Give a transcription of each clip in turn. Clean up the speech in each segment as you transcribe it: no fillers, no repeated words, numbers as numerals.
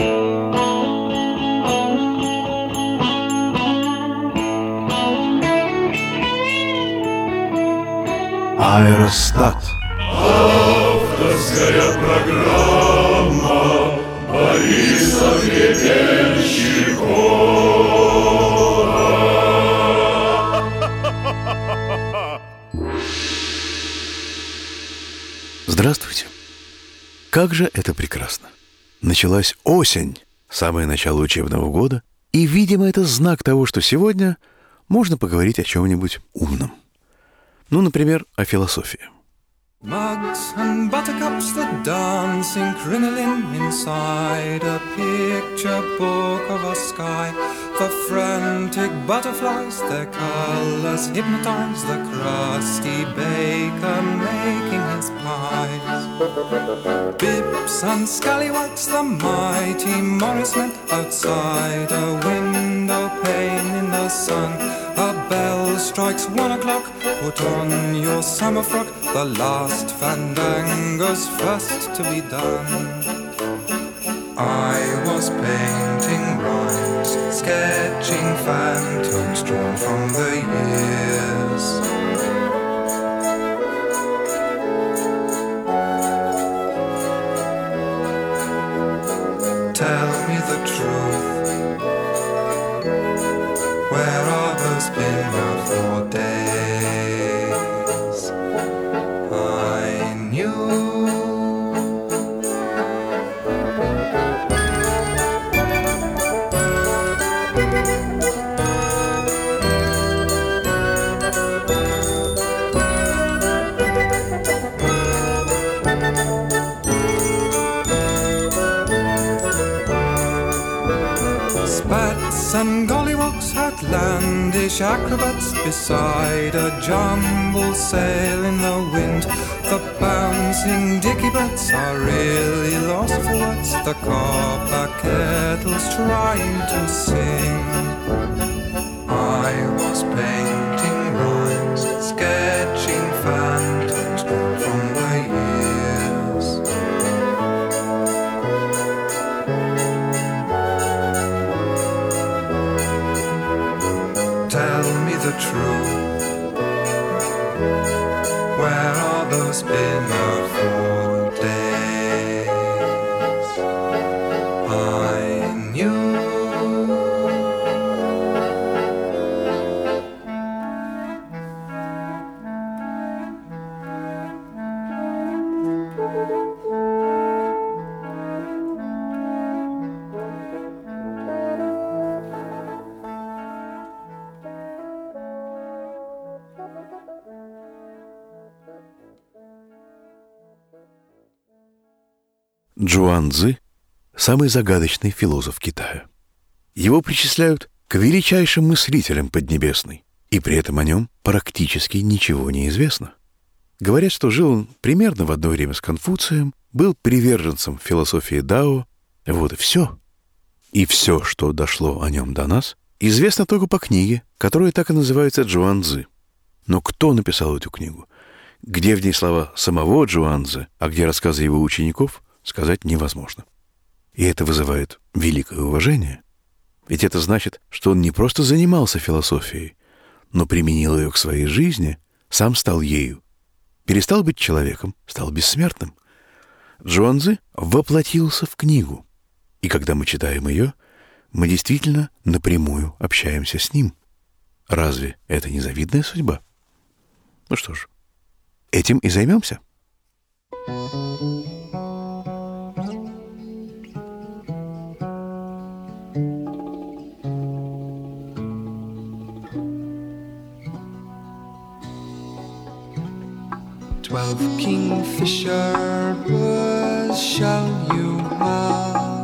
Аэростат. Авторская программа Бориса Гребенщикова. Здравствуйте. Как же это прекрасно. Началась осень, самое начало учебного года, и, видимо, это знак того, что сегодня можно поговорить о чем-нибудь умном. Ну, например, о философии. Mugs and buttercups that dance in crinoline inside a picture book of a sky. The frantic butterflies, their colors hypnotize the crusty baker making his pies. Bips and scallywags, the mighty Morris met outside a window pane in the sun. A bell strikes 1 o'clock, put on your summer frock, the last fandango's first to be done. I was painting rhymes, sketching phantoms drawn from the years. Tell me the truth, where are those been out for days? I knew spats and gollywogs, outlandish acrobats beside a jumble sail in the wind. The bouncing dickey-bats are really lost for words. The copper kettle's trying to sing. I was painting rhymes, sketching phantoms drawn from the years. Tell me the truth, where are those pinafore days? I knew Чжуан Цзы – самый загадочный философ Китая. Его причисляют к величайшим мыслителям Поднебесной, и при этом о нем практически ничего не известно. Говорят, что жил он примерно в одно время с Конфуцием, был приверженцем философии Дао, вот и все. И все, что дошло о нем до нас, известно только по книге, которая так и называется «Чжуан Цзы». Но кто написал эту книгу? Где в ней слова самого Чжуан Цзы, а где рассказы его учеников, сказать невозможно. И это вызывает великое уважение. Ведь это значит, что он не просто занимался философией, но применил ее к своей жизни, сам стал ею. Перестал быть человеком, стал бессмертным. Чжуан Цзы воплотился в книгу. И когда мы читаем ее, мы действительно напрямую общаемся с ним. Разве это не завидная судьба? Ну что ж, этим и займемся. Twelve kingfisher birds shall you have.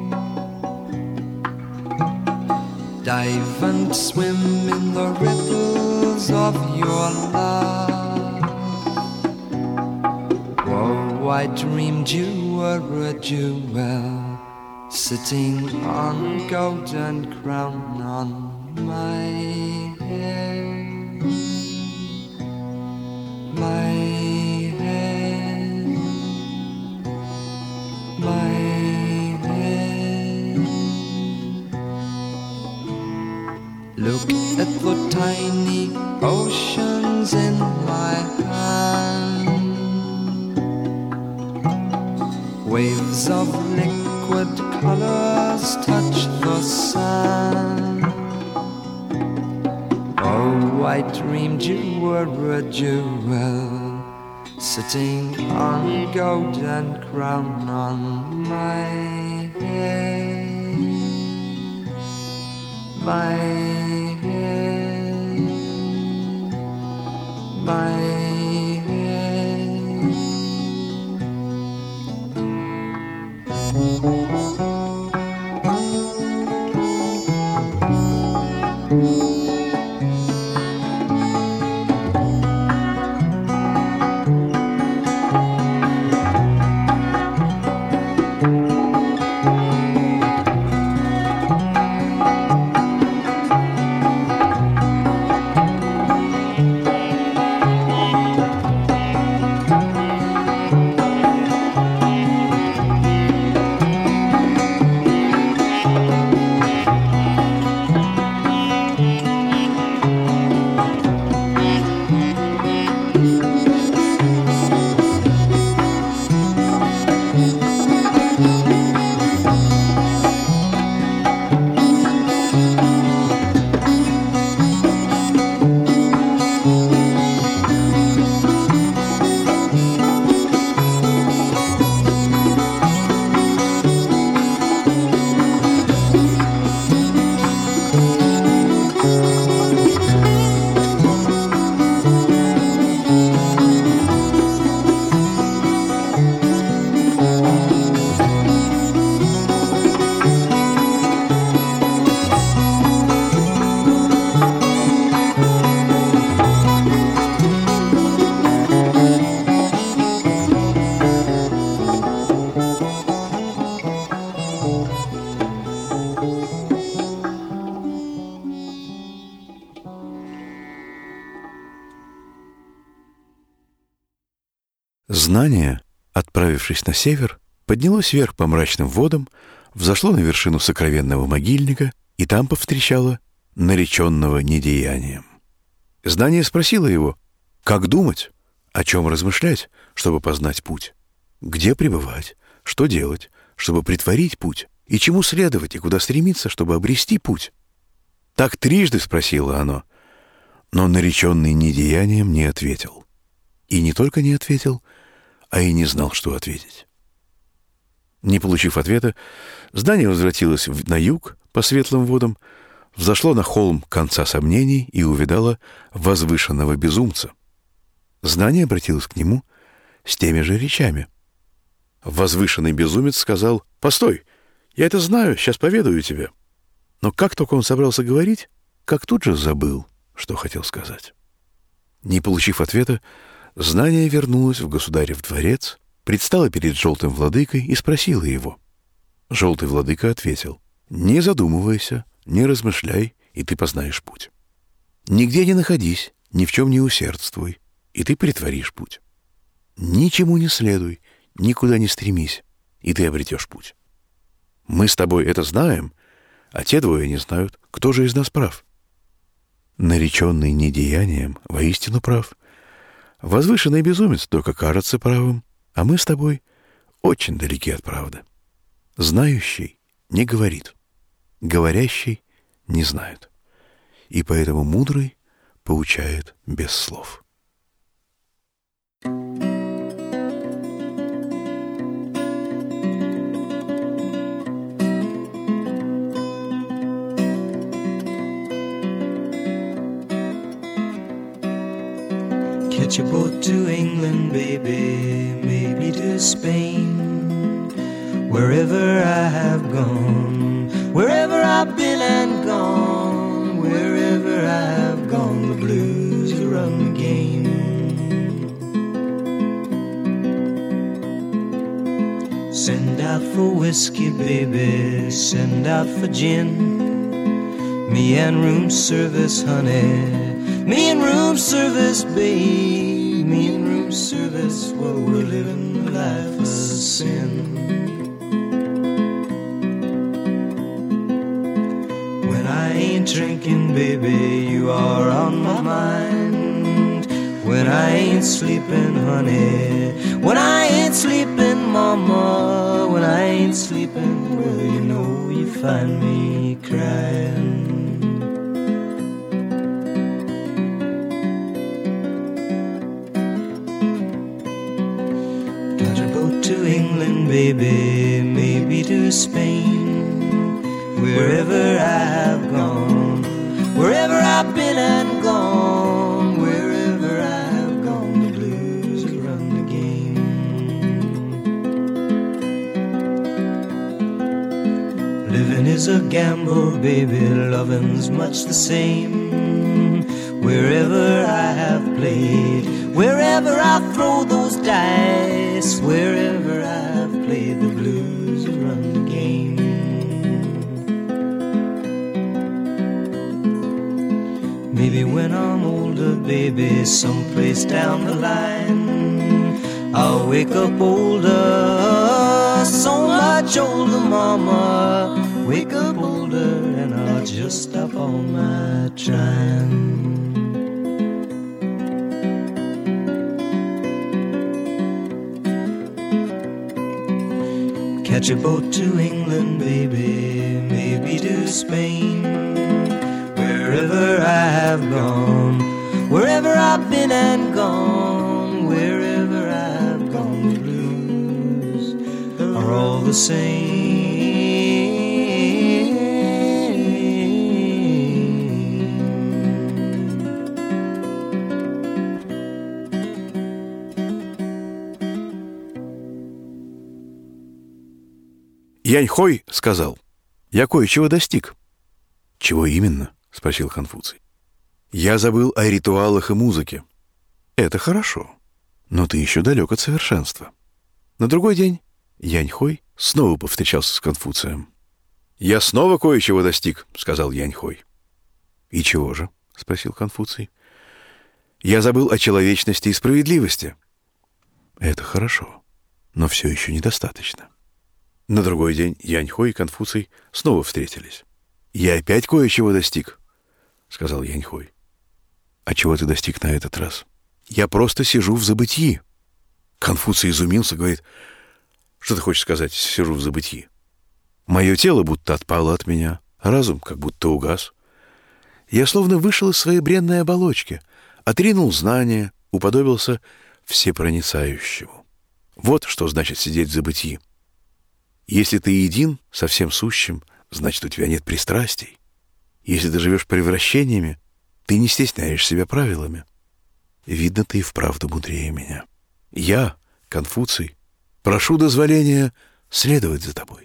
Dive and swim in the ripples of your love. Oh, I dreamed you were a jewel, sitting on golden crown on my head. My head, my head. oceans in my hand, waves of liquid colors touch the sand. Oh, I dreamed you were a jewel, sitting on golden crown on my head, my head, my head. Знание, отправившись на север, поднялось вверх по мрачным водам, взошло на вершину сокровенного могильника и там повстречало нареченного недеянием. Знание спросило его, как думать, о чем размышлять, чтобы познать путь, где пребывать, что делать, чтобы притворить путь, и чему следовать и куда стремиться, чтобы обрести путь. Так трижды спросило оно, но нареченный недеянием не ответил. И не только не ответил, а и не знал, что ответить. Не получив ответа, знание возвратилось на юг по светлым водам, взошло на холм конца сомнений и увидало возвышенного безумца. Знание обратилось к нему с теми же речами. Возвышенный безумец сказал: «Постой, я это знаю, сейчас поведаю тебе». Но как только он собрался говорить, как тут же забыл, что хотел сказать. Не получив ответа, знание вернулось в государев дворец, предстало перед желтым владыкой и спросило его. Желтый владыка ответил: «Не задумывайся, не размышляй, и ты познаешь путь. Нигде не находись, ни в чем не усердствуй, и ты притворишь путь. Ничему не следуй, никуда не стремись, и ты обретешь путь. Мы с тобой это знаем, а те двое не знают, кто же из нас прав. Нареченный недеянием воистину прав. Возвышенный безумец только кажется правым, а мы с тобой очень далеки от правды. Знающий не говорит, говорящий не знает, и поэтому мудрый поучает без слов». Catch a boat to England, baby, maybe to Spain. Wherever I have gone, wherever I've been and gone, wherever I have gone, the blues run the game. Send out for whiskey, baby, send out for gin. Me and room service, honey, me and room service, babe, me and room service, well, we're living the life of sin. When I ain't ain't drinking, baby, you are on my mind. When I ain't sleeping, honey, when I ain't sleeping, mama, when I ain't sleeping, well, you know you find me crying. Got a boat to England, baby, maybe to Spain. Wherever I have gone, wherever I've been and gone, wherever I have gone, the blues will run the game. Living is a gamble, baby, loving's much the same. Wherever I have played, wherever I throw those dice, wherever I have played, the blues will run the game. Maybe when I'm older, baby, someplace down the line, I'll wake up older, so much older, mama. Wake up older and I'll just stop all my trying. Catch a boat to England, baby, maybe to Spain. Wherever I have gone, wherever I've been and gone, wherever I have gone, the blues are all the same. Яньхой сказал: «Я кое-чего достиг». «Чего именно?» — спросил Конфуций. «Я забыл о ритуалах и музыке». «Это хорошо, но ты еще далек от совершенства». На другой день Яньхой снова повстречался с Конфуцием. «Я снова кое-чего достиг», — сказал Яньхой. «И чего же?» — спросил Конфуций. «Я забыл о человечности и справедливости». «Это хорошо, но все еще недостаточно». На другой день Яньхой и Конфуций снова встретились. «Я опять кое-чего достиг», — сказал Яньхой. «А чего ты достиг на этот раз?» «Я просто сижу в забытии». Конфуций изумился, говорит: «Что ты хочешь сказать, сижу в забытии?» «Мое тело будто отпало от меня, разум как будто угас. Я словно вышел из своей бренной оболочки, отринул знания, уподобился всепроницающему. Вот что значит сидеть в забытии. Если ты един со всем сущим, значит, у тебя нет пристрастий. Если ты живешь превращениями, ты не стесняешь себя правилами. Видно, ты и вправду мудрее меня. Я, Конфуций, прошу дозволения следовать за тобой».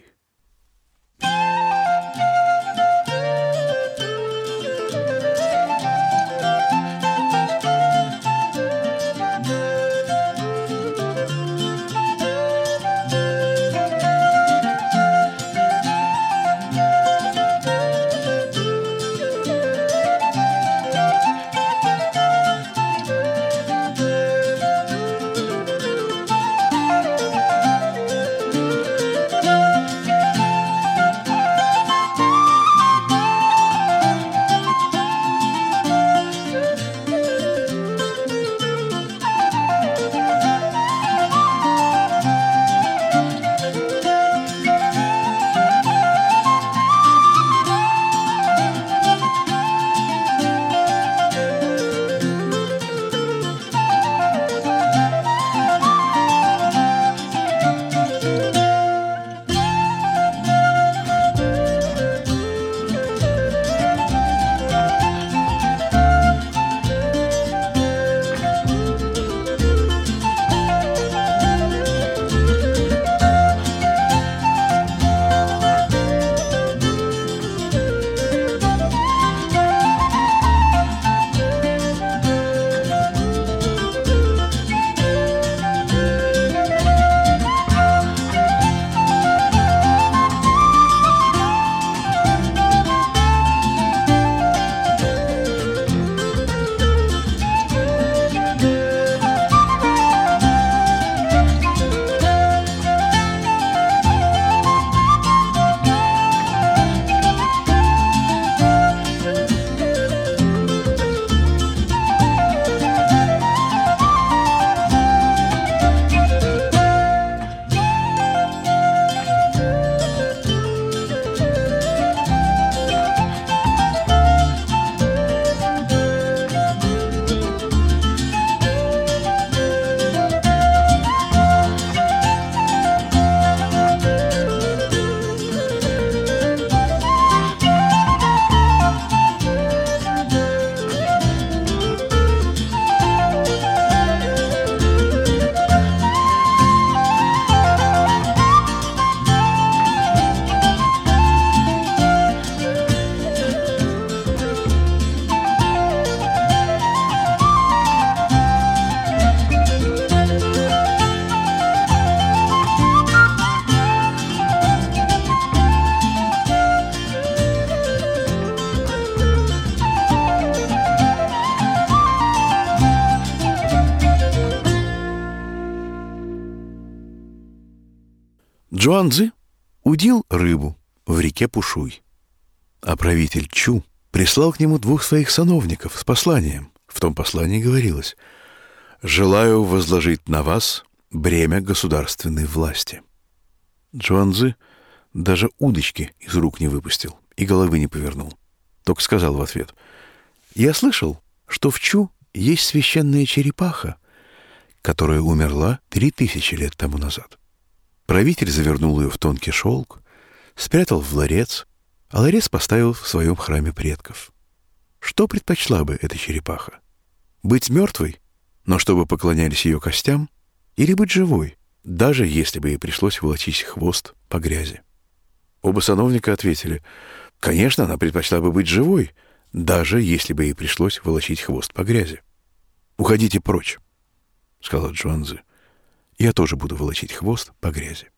Джуанцзы удил рыбу в реке Пушуй, а правитель Чу прислал к нему 2 своих сановников с посланием. В том послании говорилось: «Желаю возложить на вас бремя государственной власти». Джуанцзы даже удочки из рук не выпустил и головы не повернул, только сказал в ответ: «Я слышал, что в Чу есть священная черепаха, которая умерла 3000 лет тому назад». Правитель завернул ее в тонкий шелк, спрятал в ларец, а ларец поставил в своем храме предков. Что предпочла бы эта черепаха? Быть мертвой, но чтобы поклонялись ее костям, или быть живой, даже если бы ей пришлось волочить хвост по грязи? Оба сановника ответили: конечно, она предпочла бы быть живой, даже если бы ей пришлось волочить хвост по грязи. «Уходите прочь», — сказал Джуанцзы. «Я тоже буду волочить хвост по грязи».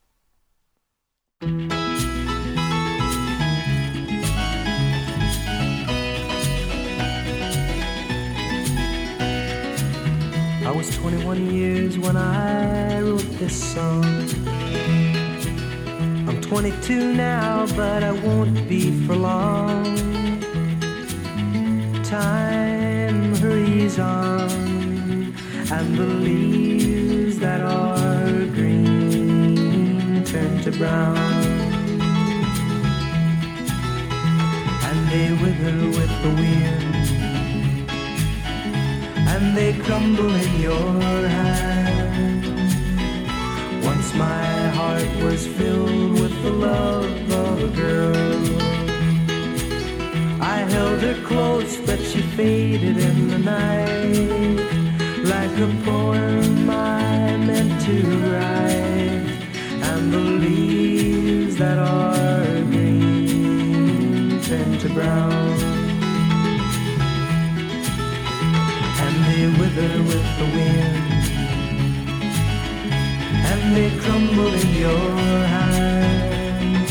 I was 21 years when I wrote this song. I'm 22 now, but I won't be for long. Time hurries on, and the leaves that are green turn to brown, and they wither with the wind, and they crumble in your hand. Once my heart was filled with the love of a girl. I held her close, but she faded in the night, like a poem I meant to write. And the leaves that are green turn to brown, they wither with the wind, and they crumble in your hand.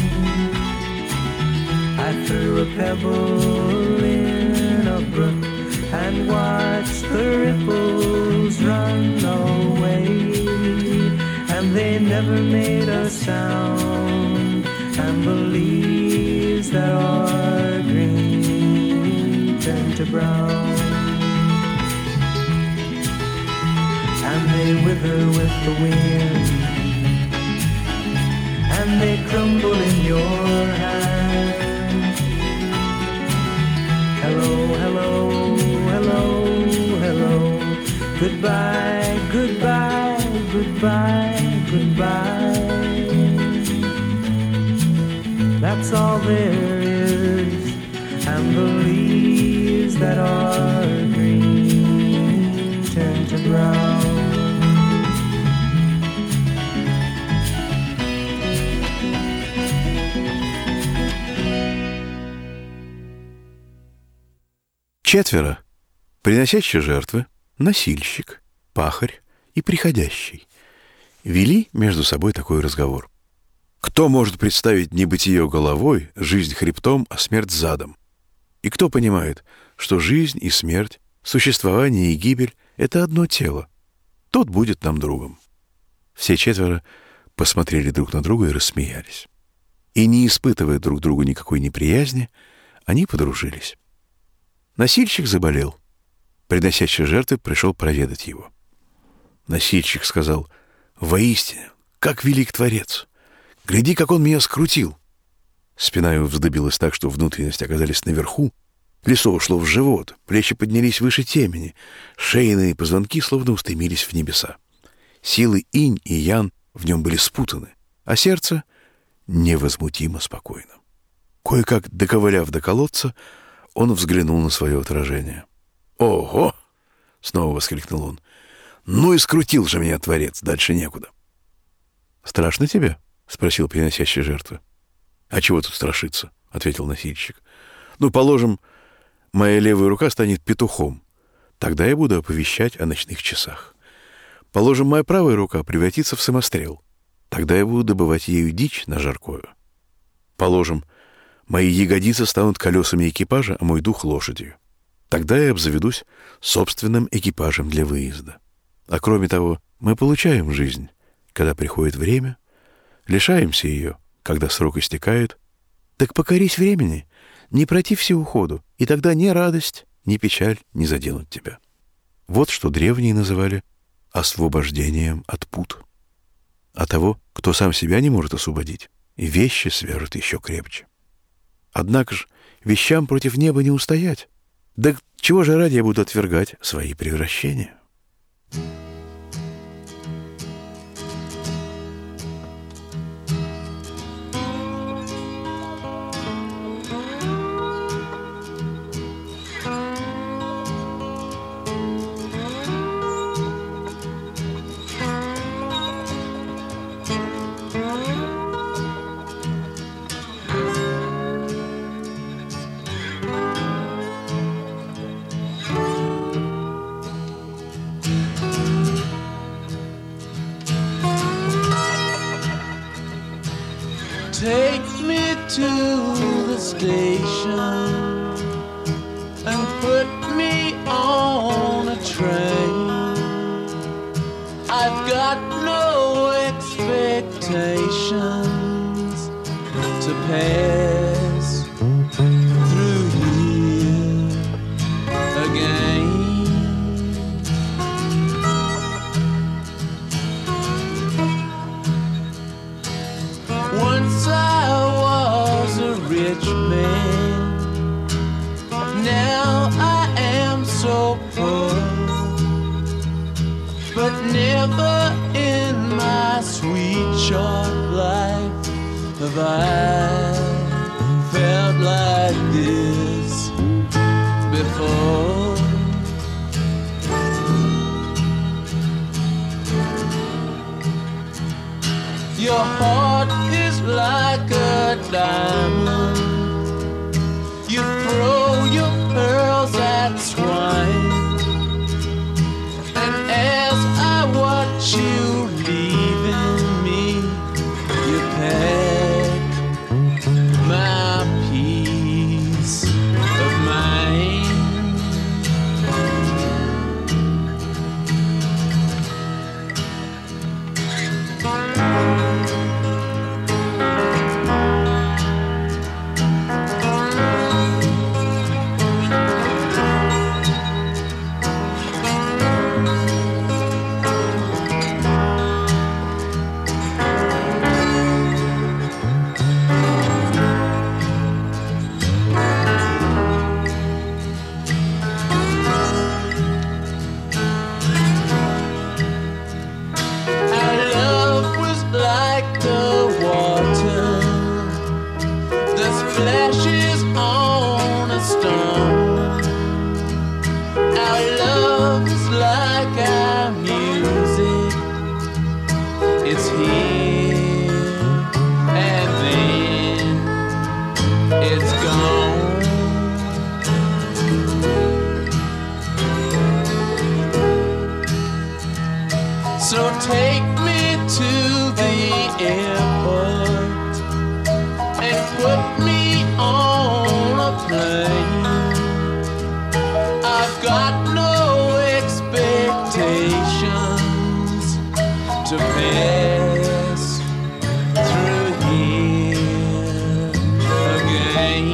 I threw a pebble in a brook and watched the ripples run away, and they never made a sound, and the leaves that are green turn to brown, and they wither with the wind, and they crumble in your hand. Hello, hello, hello, hello. Goodbye, goodbye, goodbye, goodbye. That's all there is, and the leaves that are green turn to brown. Четверо, приносящие жертвы, носильщик, пахарь и приходящий, вели между собой такой разговор. Кто может представить небытие головой, жизнь хребтом, а смерть задом? И кто понимает, что жизнь и смерть, существование и гибель — это одно тело? Тот будет нам другом. Все четверо посмотрели друг на друга и рассмеялись. И, не испытывая друг другу никакой неприязни, они подружились. Носильщик заболел. Приносящий жертвы пришел проведать его. Носильщик сказал: «Воистину, как велик Творец! Гляди, как он меня скрутил!» Спина его вздыбилась так, что внутренности оказались наверху, лицо ушло в живот, плечи поднялись выше темени, шейные позвонки словно устремились в небеса. Силы инь и ян в нем были спутаны, а сердце невозмутимо спокойно. Кое-как доковыляв до колодца, он взглянул на свое отражение. «Ого!» — снова воскликнул он. «Ну и скрутил же меня Творец, дальше некуда». «Страшно тебе?» — спросил приносящий жертвы. «А чего тут страшиться?» — ответил носильщик. «Ну, положим, моя левая рука станет петухом. Тогда я буду оповещать о ночных часах. Положим, моя правая рука превратится в самострел. Тогда я буду добывать ею дичь на жаркое. Положим, мои ягодицы станут колесами экипажа, а мой дух — лошадью. Тогда я обзаведусь собственным экипажем для выезда. А кроме того, мы получаем жизнь, когда приходит время лишаемся ее, когда срок истекает, так покорись времени, не протився уходу, и тогда ни радость, ни печаль не заденут тебя. Вот что древние называли освобождением от пут. А того, кто сам себя не может освободить, и вещи свяжут еще крепче. Однако ж вещам против неба не устоять. Да чего же ради я буду отвергать свои превращения? Take me to the station and put me on a train. I've got no expectations to pass through here again. Once I was a rich man, now I am so poor. But never in my sweet short life have I felt like this before. Your heart is like a diamond. You throw your pearls at swine. And as I watch you leaving me, you pack my peace of mind. Flashes on a stone. Our love is like our music. It's here and then it's gone. So take me to the airport and put me on a plane. I've got no expectations to pass through here again.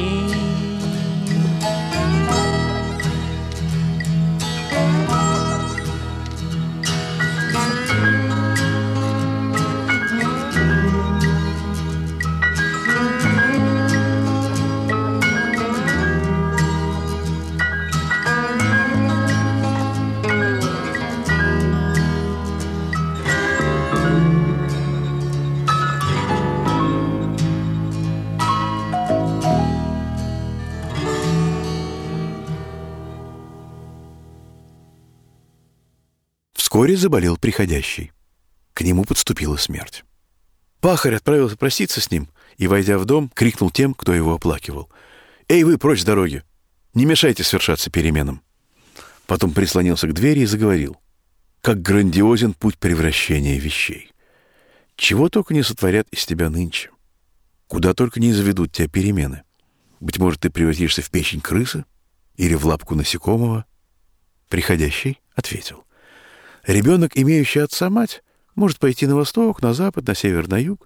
Вскоре заболел приходящий. К нему подступила смерть. Пахарь отправился проститься с ним и, войдя в дом, крикнул тем, кто его оплакивал: «Эй, вы, прочь с дороги! Не мешайте свершаться переменам!» Потом прислонился к двери и заговорил: «Как грандиозен путь превращения вещей! Чего только не сотворят из тебя нынче! Куда только не заведут тебя перемены! Быть может, ты превратишься в печень крысы или в лапку насекомого?» Приходящий ответил: «Ребенок, имеющий отца-мать, может пойти на восток, на запад, на север, на юг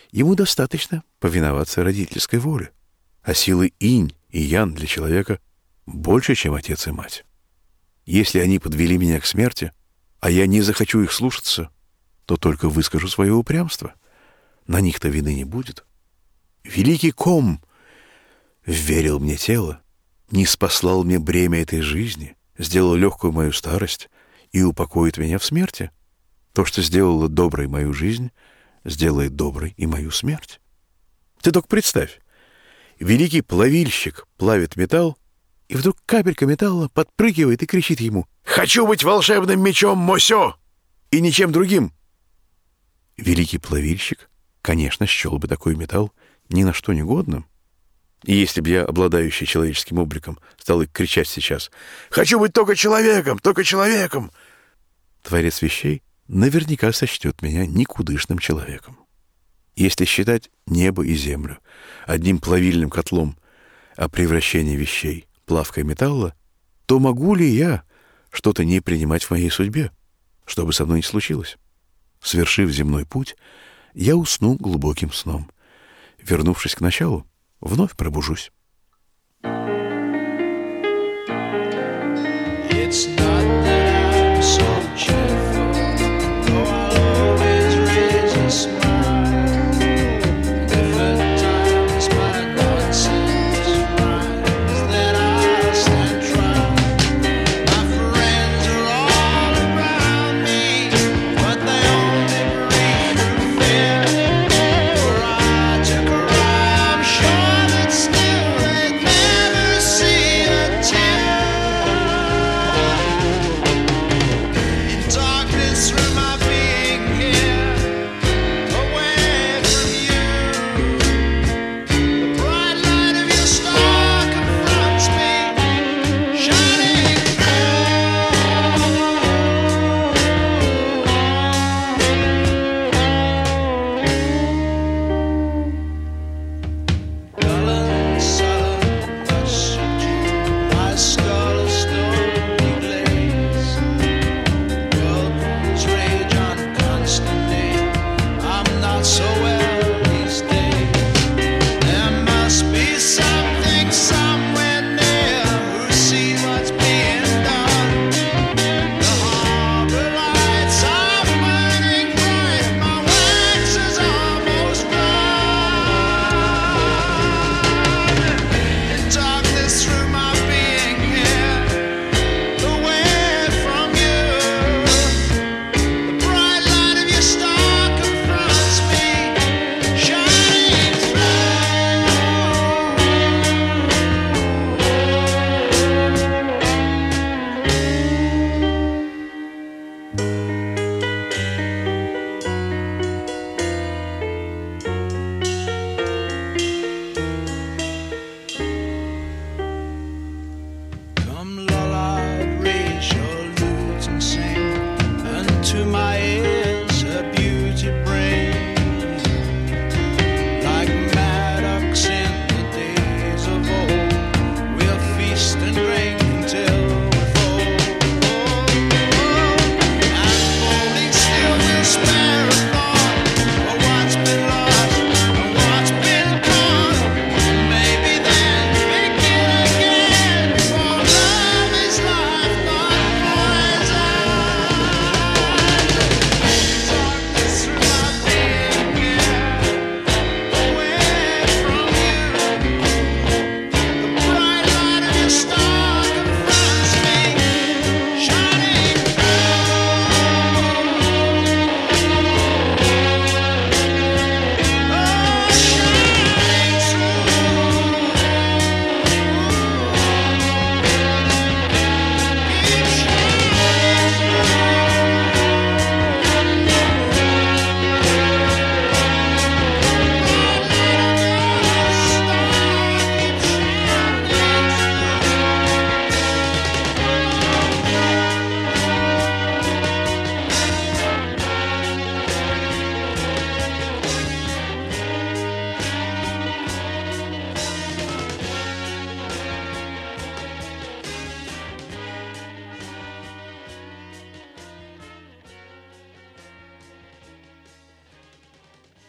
Ему достаточно повиноваться родительской воле. А силы инь и ян для человека больше, чем отец и мать. Если они подвели меня к смерти, а я не захочу их слушаться, то только выскажу свое упрямство. На них-то вины не будет. Великий Ком вверил мне тело, ниспослал мне бремя этой жизни, сделал легкую мою старость и упокоит меня в смерти. То, что сделало доброй мою жизнь, сделает доброй и мою смерть. Ты только представь, великий плавильщик плавит металл, и вдруг капелька металла подпрыгивает и кричит ему: «Хочу быть волшебным мечом Мосё! И ничем другим!» Великий плавильщик, конечно, счел бы такой металл ни на что негодным. И если бы я, обладающий человеческим обликом, стал кричать сейчас: «Хочу быть только человеком, только человеком!», Творец вещей наверняка сочтет меня никудышным человеком. Если считать небо и землю одним плавильным котлом, а превращение вещей плавкой металла, то могу ли я что-то не принимать в моей судьбе, что бы со мной ни случилось? Свершив земной путь, я усну глубоким сном. Вернувшись к началу, вновь пробужусь. It's not that I'm so cheerful, though I'll always raise a smile. If at times my nonsense rhymes, then I'll stand trial. My friends are all around me, but they only breathe in fear. For I took a ride, I'm sure that still they'd never see a tear. In dark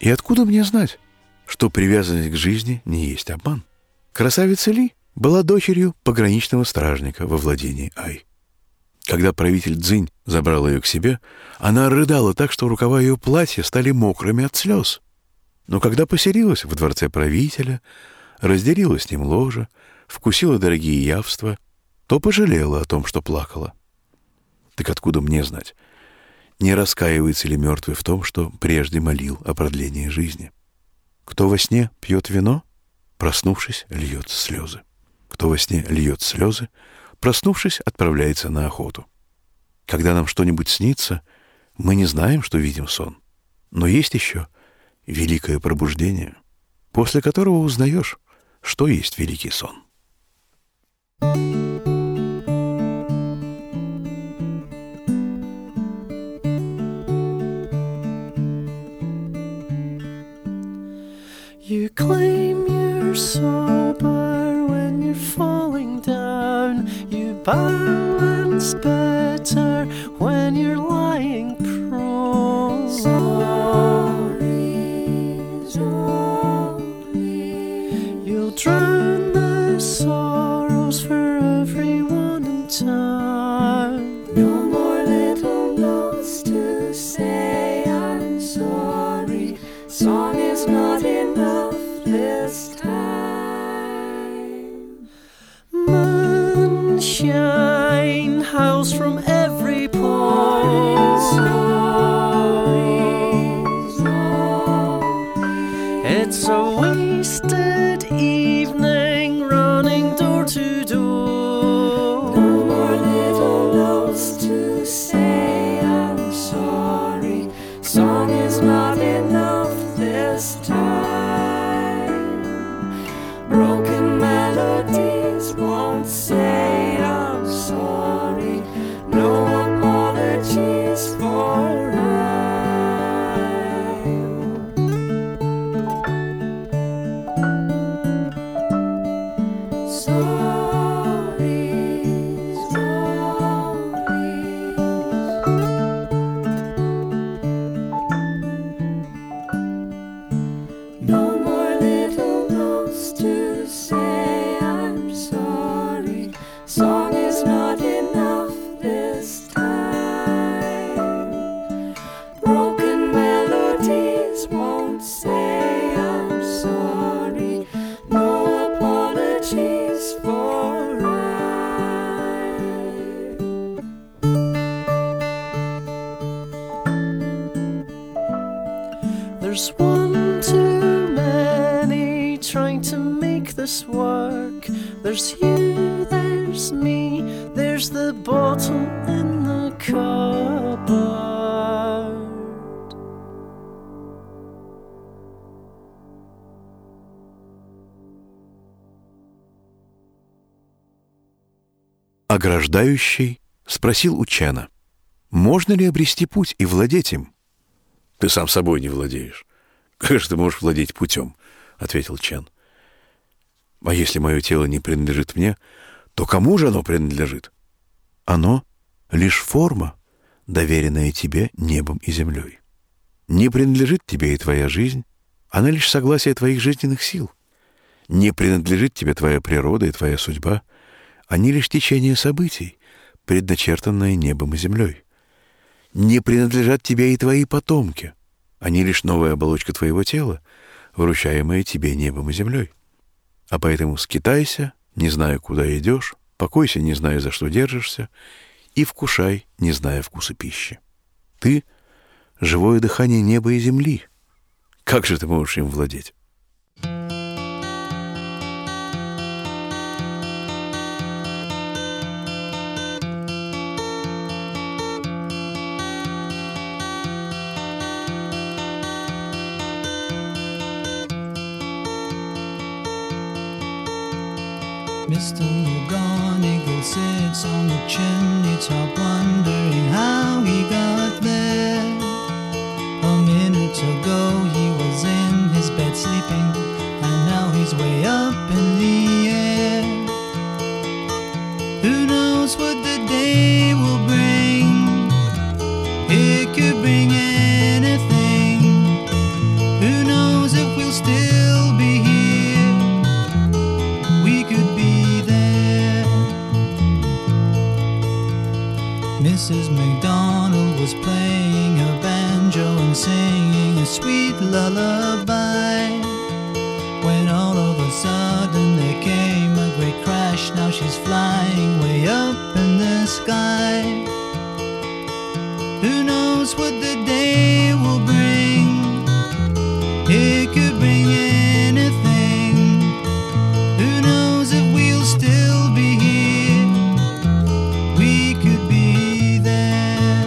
И откуда мне знать, что привязанность к жизни не есть обман? Красавица Ли была дочерью пограничного стражника во владении Ай. Когда правитель Цзинь забрал ее к себе, она рыдала так, что рукава ее платья стали мокрыми от слез. Но когда поселилась в дворце правителя, разделила с ним ложе, вкусила дорогие явства, то пожалела о том, что плакала. Так откуда мне знать, не раскаивается ли мертвый в том, что прежде молил о продлении жизни? Кто во сне пьет вино, проснувшись, льет слезы. Кто во сне льет слезы, проснувшись, отправляется на охоту. Когда нам что-нибудь снится, мы не знаем, что видим сон. Но есть еще великое пробуждение, после которого узнаешь, что есть великий сон. You claim you're sober when you're falling down. You balance better when you're lying prone. Sorry's only. You'll drown the sorrows for everyone in town. No more little notes to say I'm sorry. Song is not enough this time. Moonshine howls from every point. Sorry's all. It's a wasted evening running door to door. No more little notes to say I'm sorry. Song is not enough this time. Broken melodies won't say I'm sorry. No apologies for rhyme. Sorry's only. No more little notes to say I'm sorry. Song is not enough this time. Broken melodies won't say I'm sorry. No apologies for rhyme. There's one too many trying to make this work. There's you, there's me, there's the bottle in the cupboard. Ограждающий спросил у Чена, можно ли обрести путь и владеть им? Ты сам собой не владеешь. Как же ты можешь владеть путем? Ответил Чен. А если мое тело не принадлежит мне, то кому же оно принадлежит? Оно — лишь форма, доверенная тебе небом и землей. Не принадлежит тебе и твоя жизнь, она лишь согласие твоих жизненных сил. Не принадлежит тебе твоя природа и твоя судьба, они лишь течение событий, предначертанное небом и землей. Не принадлежат тебе и твои потомки, они лишь новая оболочка твоего тела, вручаемая тебе небом и землей. А поэтому скитайся, не зная, куда идешь, покойся, не зная, за что держишься, и вкушай, не зная вкуса пищи. Ты — живое дыхание неба и земли. Как же ты можешь им владеть? Mr. McGonagall sits on the chimney top, wondering how he got there. A minute ago he was in his bed sleeping, and now he's way up in the air. Who knows what the day will bring? It could bring anything. Who there came a great crash. Now she's flying way up in the sky. Who knows what the day will bring? It could bring anything. Who knows if we'll still be here? We could be there.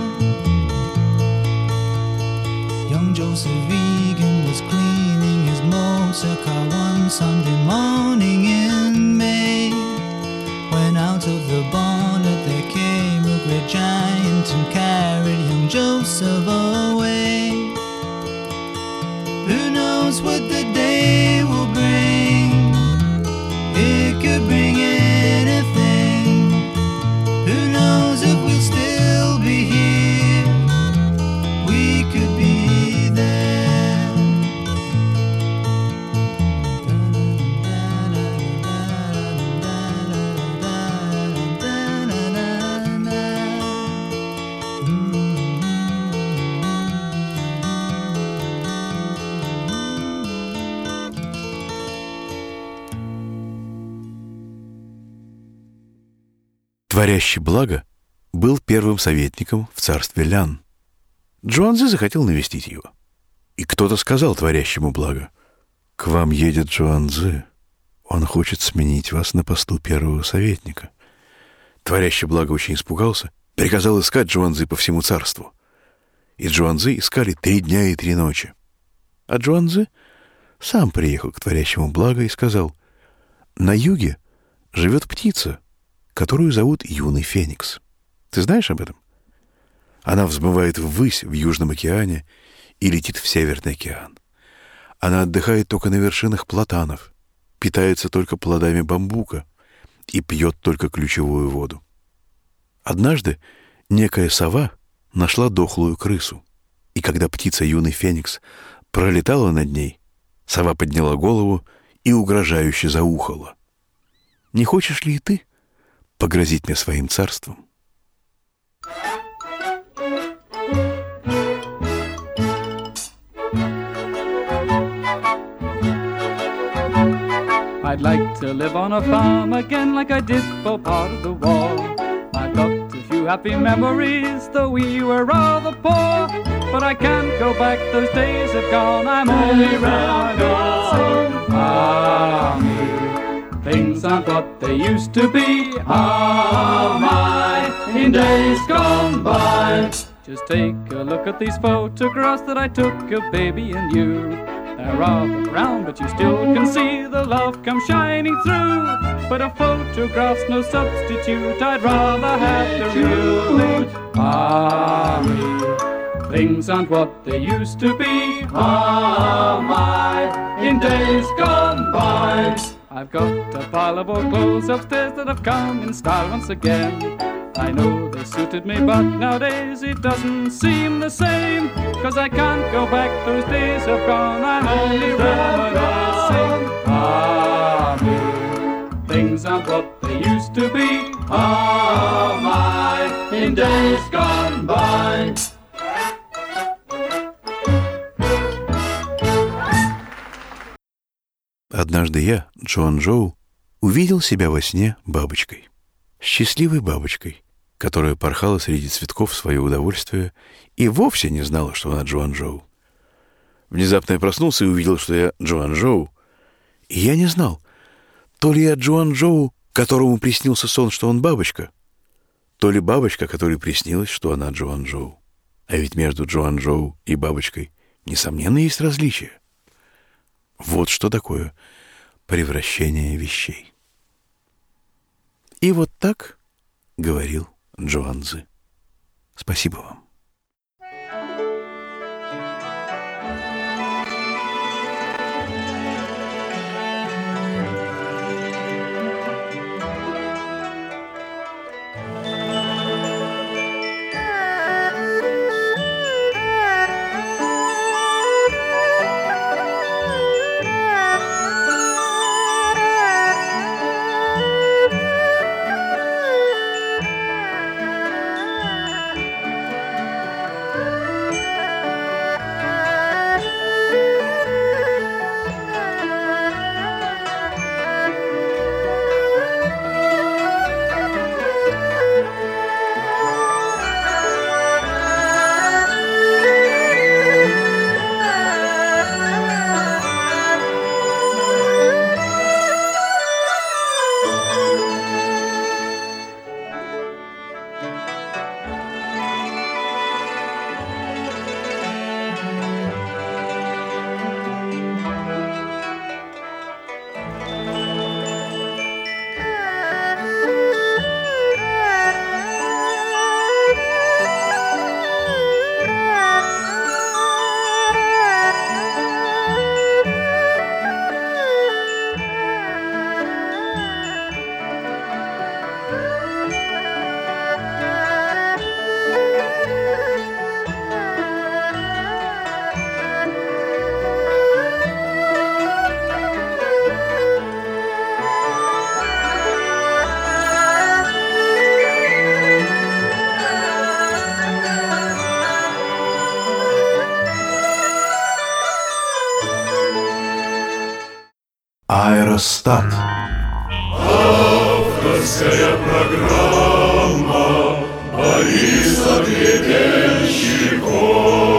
Young Joseph Egan was cleaning his motor car one Sunday morning in May, when out of the bonnet there came a great giant and carried young Joseph away. Who knows what the day will bring? It could bring anything. Who knows if we'll still be here? We could be there. Творящий благо был первым советником в царстве Лян. Джуанзи захотел навестить его. И кто-то сказал творящему благо: «К вам едет Джуанзи. Он хочет сменить вас на посту первого советника». Творящий благо очень испугался, приказал искать Джуанзи по всему царству. И Джуанзи искали 3 дня и 3 ночи. А Джуанзи сам приехал к творящему благо и сказал: «На юге живет птица, которую зовут Юный Феникс. Ты знаешь об этом? Она взмывает ввысь в Южном океане и летит в Северный океан. Она отдыхает только на вершинах платанов, питается только плодами бамбука и пьет только ключевую воду. Однажды некая сова нашла дохлую крысу, и когда птица Юный Феникс пролетала над ней, сова подняла голову и угрожающе заухала: «Не хочешь ли и ты погрозить мне своим царством?» I'd like to live on a farm again like I did for part of the war. I've got a few happy memories, though we were rather poor. But I can't go back, those days have gone. I'm only reminiscing. Ah, me. Things aren't what they used to be. Ah, my, in days gone by. Just take a look at these photographs that I took of baby and you. They're rather brown, but you still can see the love come shining through. But a photograph's no substitute, I'd rather have the real. Ah, me. Things aren't what they used to be. Ah, my, in days gone by. I've got a pile of old clothes upstairs that have come in style once again. I know they suited me, but nowadays it doesn't seem the same. 'Cause I can't go back, those days have gone. I'm only reminiscing. Ah, me. Things aren't what they used to be. Ah, my, in days gone by. Однажды я, Джоан Джоу, увидел себя во сне бабочкой. Счастливой бабочкой, которая порхала среди цветков в свое удовольствие и вовсе не знала, что она Джоан Джоу. Внезапно я проснулся и увидел, что я Джоан Джоу. И я не знал, то ли я Джоан Джоу, которому приснился сон, что он бабочка, то ли бабочка, которой приснилось, что она Джоан Джоу. А ведь между Джоан Джоу и бабочкой, несомненно, есть различия. Вот что такое превращение вещей. И вот так говорил Джуанзи. Спасибо вам. Аэростат. Авторская программа Бориса Гребенщикова.